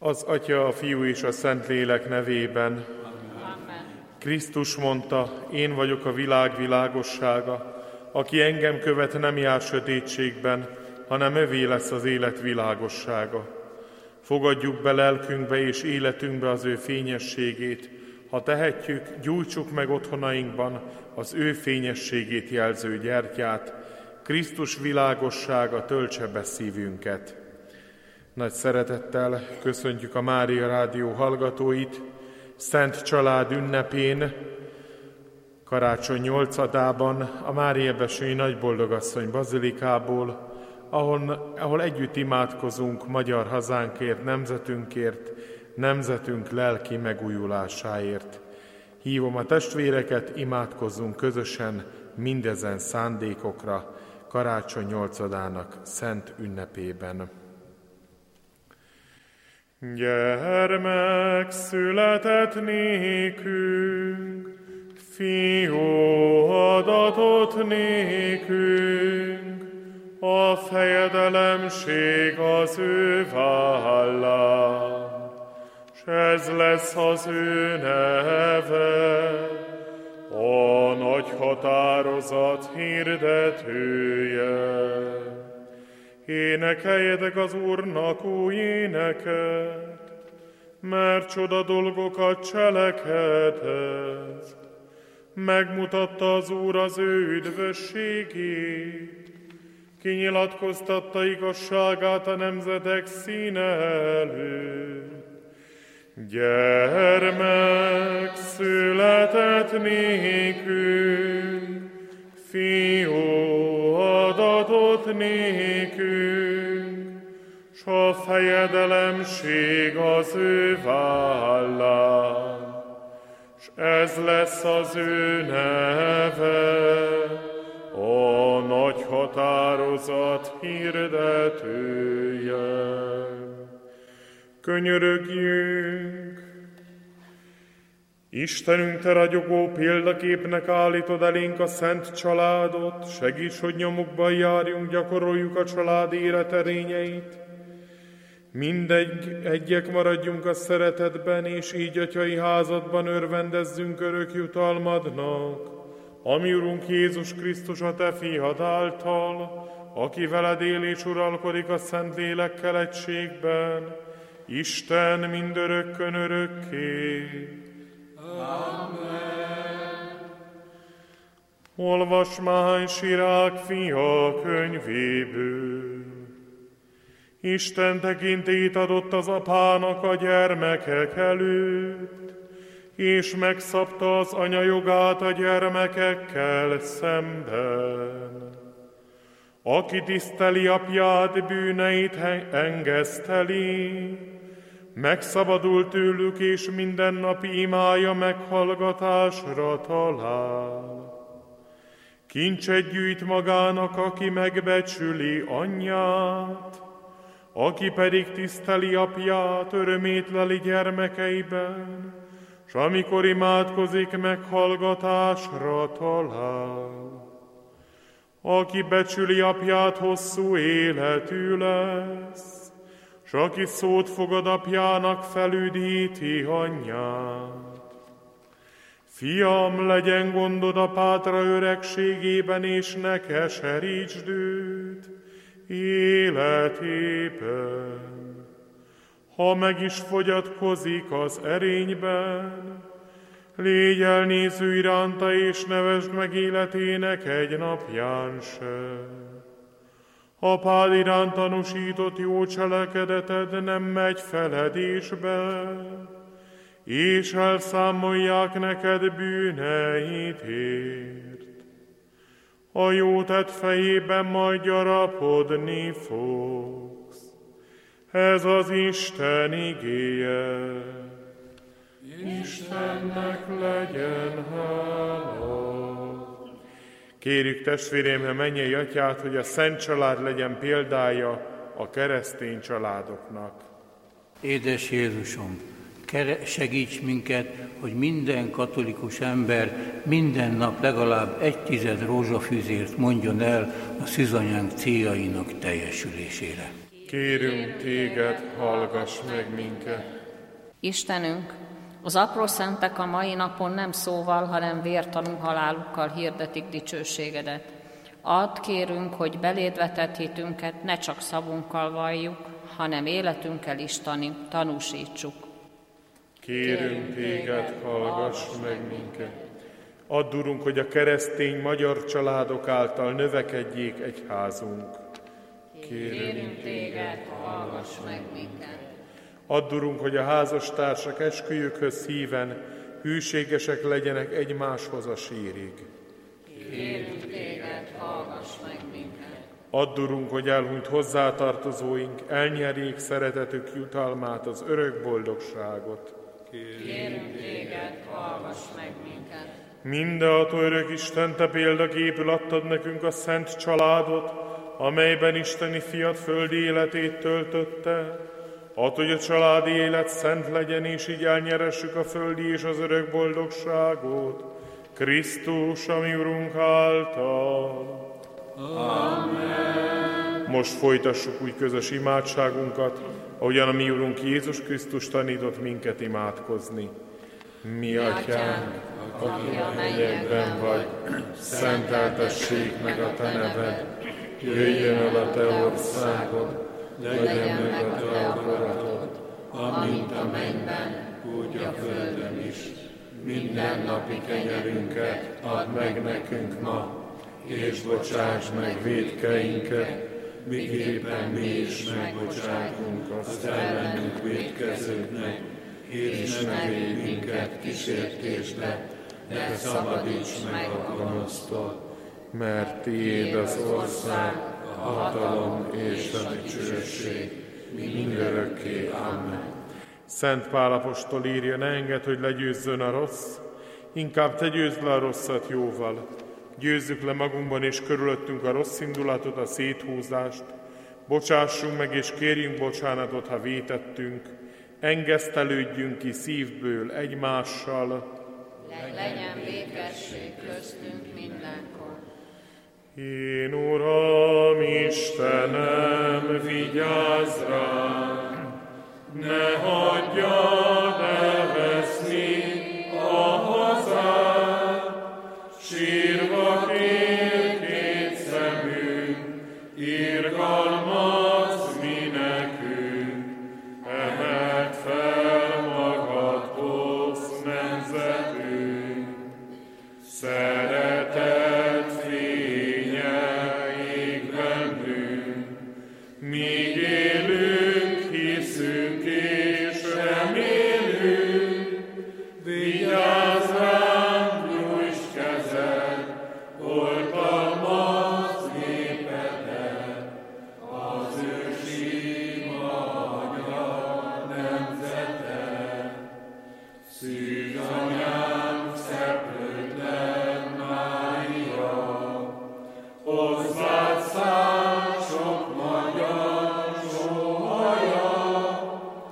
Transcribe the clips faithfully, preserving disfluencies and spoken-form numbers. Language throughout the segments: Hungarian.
Az Atya, a Fiú és a Szentlélek nevében. Amen. Krisztus mondta, én vagyok a világ világossága. Aki engem követ, nem jár sötétségben, hanem övé lesz az élet világossága. Fogadjuk be lelkünkbe és életünkbe az ő fényességét. Ha tehetjük, gyújtsuk meg otthonainkban az ő fényességét jelző gyertyát. Krisztus világossága töltse be szívünket. Nagy szeretettel köszöntjük a Mária Rádió hallgatóit Szent Család ünnepén, karácsony nyolcadában, a Máriabesői Nagyboldogasszony bazilikából, ahol, ahol együtt imádkozunk magyar hazánkért, nemzetünkért, nemzetünk lelki megújulásáért. Hívom a testvéreket, imádkozzunk közösen mindezen szándékokra karácsony nyolcadának szent ünnepében. Gyermek született nékünk, fiú adatott nékünk, a fejedelemség az ő vállán, s ez lesz az ő neve, a nagy határozat hirdetője. Énekeljetek az Úrnak új éneket, mert csoda dolgokat cselekedett. Megmutatta az Úr az ő üdvösségét, kinyilatkoztatta igazságát a nemzetek színe előtt. Gyermek született nékünk, fiú adatott nékünk, s a fejedelemség az ő vállán, s ez lesz az ő neve, a nagy határozat hirdetője. Könyörögjünk! Istenünk, te ragyogó példaképnek állítod elénk a szent családot, segíts, hogy nyomukban járjunk, gyakoroljuk a család életerényeit. Mindegy, egyek maradjunk a szeretetben, és így atyai házadban örvendezzünk örök jutalmadnak, ami Urunk Jézus Krisztus a te fiad által, aki veled él és uralkodik a Szentlélekkel egységben, Isten mindörökkön örökké. Amen. Olvasmány Sirák fia könyvéből. Isten tekintélyt adott az apának a gyermekek előtt, és megszabta az anya jogát a gyermekekkel szemben. Aki tiszteli apját, bűneit engeszteli, megszabadul tőlük, és mindennapi imája meghallgatásra talál. Kincset gyűjt magának, aki megbecsüli anyját, aki pedig tiszteli apját, örömét leli gyermekeiben, s amikor imádkozik, meghallgatásra talál. Aki becsüli apját, hosszú életű lesz, s aki szót fogad apjának, felüdíti anyját. Fiam, legyen gondod apádra öregségében, és ne keserítsd őt életében. Ha meg is fogyatkozik az erényben, légy elnéző iránta, és nevesd meg életének egy napján se. Apád iránt tanúsított jó cselekedeted nem megy feledésbe, és elszámolják neked bűneidért. A jó tett fejében majd gyarapodni fogsz. Ez az Isten igéje. Istennek legyen hála. Kérjük testvérem, mennyei atyát, hogy a Szent Család legyen példája a keresztény családoknak. Édes Jézusom, segíts minket, hogy minden katolikus ember minden nap legalább egy tized rózsafűzért mondjon el a szűzanyánk céljainak teljesülésére. Kérünk téged, hallgass meg minket. Istenünk, az apró szentek a mai napon nem szóval, hanem vértanú halálukkal hirdetik dicsőségedet. Add, kérünk, hogy beléd vetett hitünket ne csak szavunkkal valljuk, hanem életünkkel is tani, tanúsítsuk. Kérünk téged, hallgass meg minket. Add, Urunk, hogy a keresztény magyar családok által növekedjék egyházunk. Kérünk téged, hallgass meg minket. Add, Urunk, hogy a házastársak esküjükhöz híven hűségesek legyenek egymáshoz a sírig. Kérünk téged, hallgass meg minket. Add, Urunk, hogy elhunyt hozzátartozóink elnyerjék szeretetük jutalmát, az örök boldogságot. Kérünk téged, hallgass meg minket. Mindenható örök Isten, te példaképül adtad nekünk a szent családot, amelyben isteni fiat földi életét töltötte. Add, hogy a családi élet szent legyen, és így elnyeressük a földi és az örök boldogságot. Krisztus, ami Urunk által. Amen. Most folytassuk úgy közös imádságunkat, ahogyan a mi Urunk Jézus Krisztus tanított minket imádkozni. Mi atyánk, aki a mennyekben vagy, szenteltessék meg a te neved, jöjjön el a te országod, legyen meg a te akaratod, amint a mennyben, úgy a földön is. Minden napi kenyerünket add meg nekünk ma, és bocsáss meg vétkeinket, miképpen mi is megbocsátunk az ellenünk vétkezőknek, és ne védj minket kísértésbe, de szabadíts meg a gonosztól, mert tiéd az ország, a hatalom és a dicsőség mindörökké. Amen. Szent Pál apostol írja, ne engedd, hogy legyőzzön a rossz, inkább te győzd le a rosszat jóval. Győzzük le magunkban és körülöttünk a rossz indulatot, a széthúzást, bocsássunk meg és kérjünk bocsánatot, ha vétettünk, engesztelődjünk ki szívből egymással. Legyen békesség köztünk mindenkor. Én, Uram, Istenem, vigyázz rám, ne hagyjad elveszni a hazát, sírva kér két szemünk, irgalmazz mi nekünk, emeld fel magadhoz nemzetünk, szeretet fénye ég bennünk, míg élünk, hiszünk és remélünk, vigyázz ránk, nyújts kezed, oltalmazz népedet, az ősi magyar nemzetet. Szűz anyám, szeplődlen Mária, hozzád száll sok magyar sóhaja,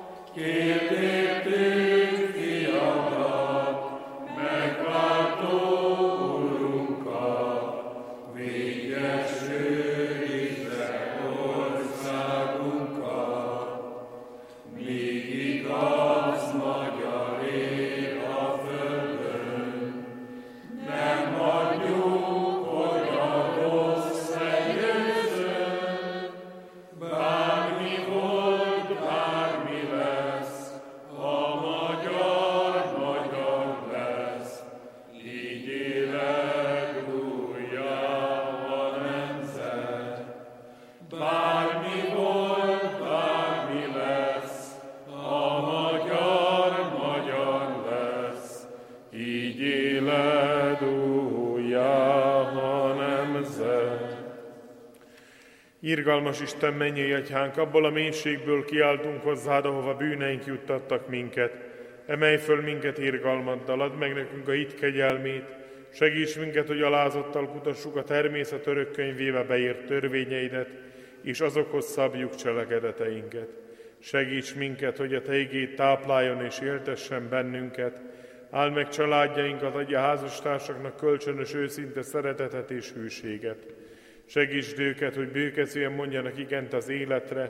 kérdértünk fiadat, megváltó Urunkat, véges őrizze országunkat, míg igaz magyar él a földön, nem hagyjuk, hogy a rossz legyőzzön, bármi volt, bármi lesz, a magyar magyar lesz, így élet újjá a nemzet. Bármi volt, bármi lesz, a magyar magyar lesz, így éled újjá a nemzet. Irgalmas Isten, mennyei atyánk, abból a mélységből kiáltunk hozzád, ahova bűneink juttattak minket. Emelj föl minket irgalmaddal, add meg nekünk a hit kegyelmét, segíts minket, hogy alázattal kutassuk a természet örök könyvébe beírt törvényeidet, és azokhoz szabjuk cselekedeteinket. Segíts minket, hogy a te igéd tápláljon és éltessen bennünket. Áld meg családjainkat, adja házastársaknak kölcsönös őszinte szeretetet és hűséget. Segítsd őket, hogy bőkezően mondjanak igent az életre,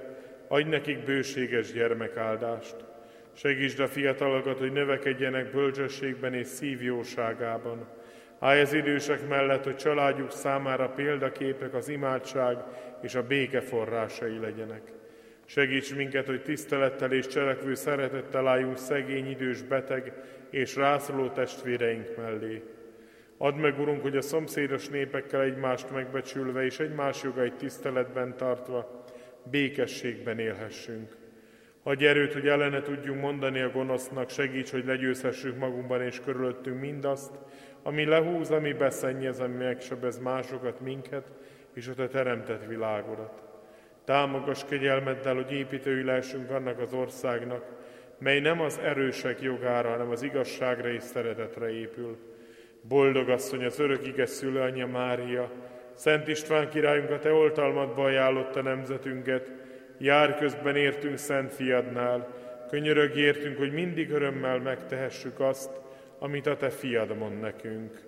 adj nekik bőséges gyermekáldást. Segítsd a fiatalokat, hogy növekedjenek bölcsességben és szívjóságában. Állj az idősek mellett, hogy családjuk számára példaképek az imádság és a béke forrásai legyenek. Segíts minket, hogy tisztelettel és cselekvő szeretettel álljunk szegény, idős, beteg és rászoruló testvéreink mellé. Add meg, Urunk, hogy a szomszédos népekkel egymást megbecsülve és egymás jogait tiszteletben tartva békességben élhessünk. Adj erőt, hogy ellene tudjunk mondani a gonosznak, segíts, hogy legyőzhessük magunkban és körülöttünk mindazt, ami lehúz, ami beszennyez, ami megsebez másokat, minket és a Te teremtett világodat. Támogass kegyelmeddel, hogy építői lehessünk annak az országnak, mely nem az erősek jogára, hanem az igazságra és szeretetre épül. Boldog asszony, az örök ige szülőanyja Mária, Szent István királyunk, a Te oltalmadba ajánlotta nemzetünket, jár közben értünk Szent Fiadnál, könyörögj értünk, hogy mindig örömmel megtehessük azt, amit a Te Fiad mond nekünk.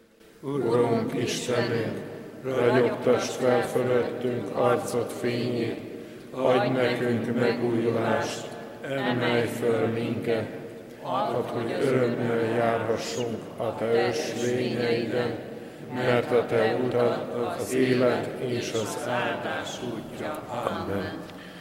Urunk Istenünk, ragyogtasd fel fölöttünk arcod fényét, adj nekünk megújulást, emelj föl minket, add, hogy örömmel járhassunk a Te ösvényeiden, mert a Te utad az élet és az áldás útja. Amen.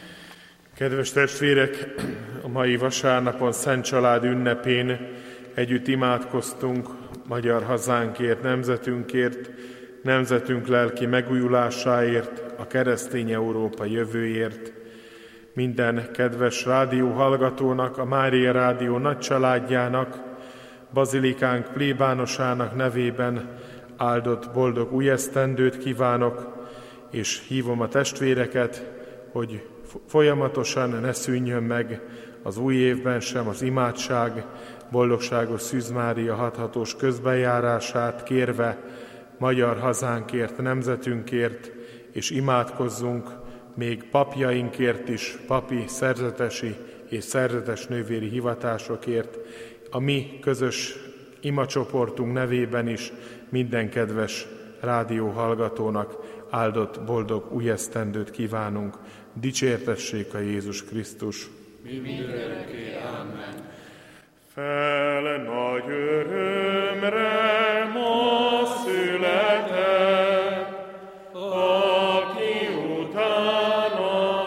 Kedves testvérek, a mai vasárnapon Szent Család ünnepén együtt imádkoztunk magyar hazánkért, nemzetünkért, nemzetünk lelki megújulásáért, a keresztény Európa jövőért. Minden kedves rádióhallgatónak, a Mária Rádió nagy családjának, bazilikánk plébánosának nevében áldott boldog új esztendőt kívánok, és hívom a testvéreket, hogy folyamatosan ne szűnjön meg az új évben sem az imádság, boldogságos Szűz Mária hathatós közbenjárását kérve magyar hazánkért, nemzetünkért, és imádkozzunk még papjainkért is, papi, szerzetesi és szerzetes nővéri hivatásokért, a mi közös imacsoportunk nevében is minden kedves rádióhallgatónak áldott, boldog új esztendőt kívánunk. Dicsértessék a Jézus Krisztus! Mi mindörökké. Amen. Fel nagy örömre ma született, aki utána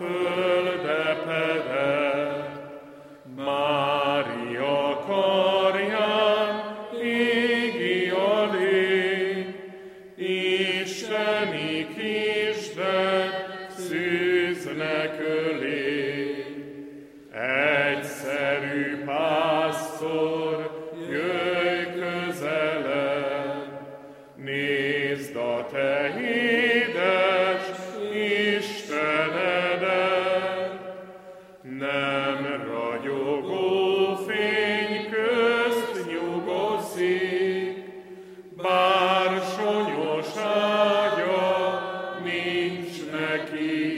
földepedett. Mária karján égi a lény, isteni kisdet szűznek ölé. Egyszerű pásztor, jöjj közelebb, nézd a te édes Istenedet. Nem ragyogó fény közt nyugozik, bár sonyos ágya nincs neki.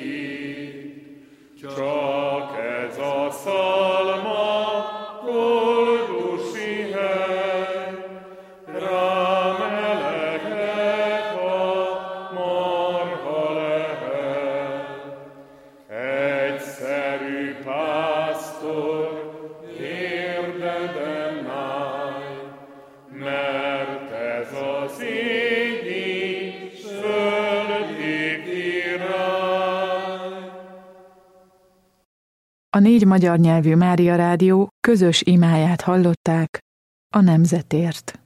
Csak ez a szalma koldusi hely, rám eleghet a marha lehet. Egyszerű pásztor, érdeden állj, mert ez az égi földi király. A négy magyar nyelvű Mária Rádió közös imáját hallották a nemzetért.